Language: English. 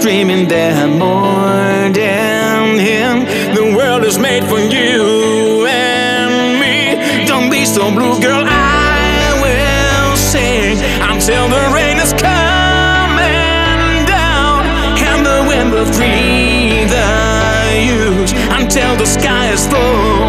dreaming they're more than him. The world is made for you and me. Don't be so blue, girl, I will sing until the rain is coming down and the wind will free the huge until the sky is full